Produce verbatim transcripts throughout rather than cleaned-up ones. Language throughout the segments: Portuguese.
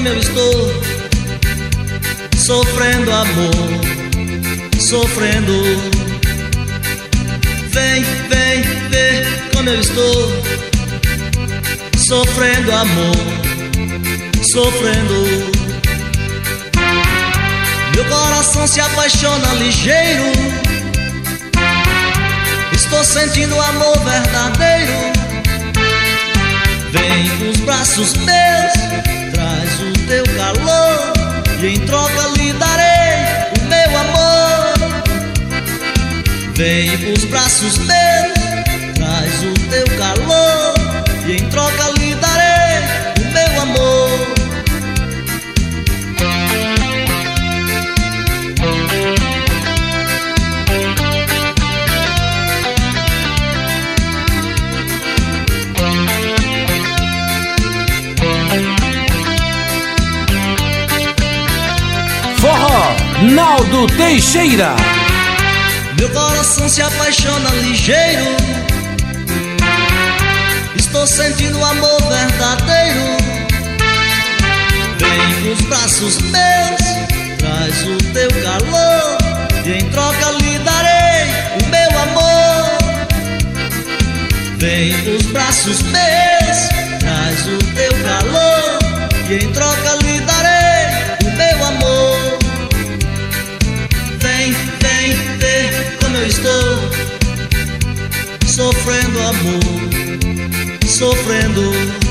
como eu estou, sofrendo amor, sofrendo. Vem, vem ver como eu estou, sofrendo amor, sofrendo. Meu coração se apaixona ligeiro, estou sentindo amor verdadeiro. Vem pros braços meus, traz o teu calor, e em troca lhe darei o meu amor. Vem pros braços meus, traz o teu calor, e em troca lhe darei o meu amor. Forró Naldo Teixeira. Meu coração se apaixona ligeiro, estou sentindo amor verdadeiro. Vem pros braços meus, traz o teu calor, e em troca lhe darei o meu amor. Vem pros braços meus, traz o teu calor, e em troca lhe darei o meu amor. Vem, vem ver como eu estou, sofrendo amor, sofrendo.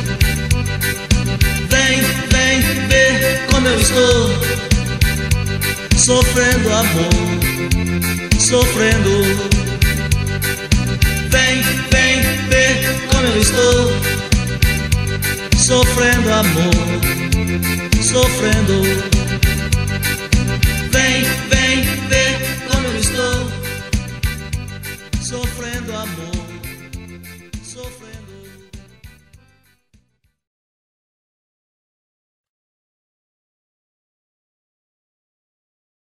Vem, vem ver como eu estou, sofrendo amor, sofrendo. Vem, vem ver como eu estou, sofrendo amor, sofrendo. Vem, vem ver como eu estou, sofrendo amor, sofrendo.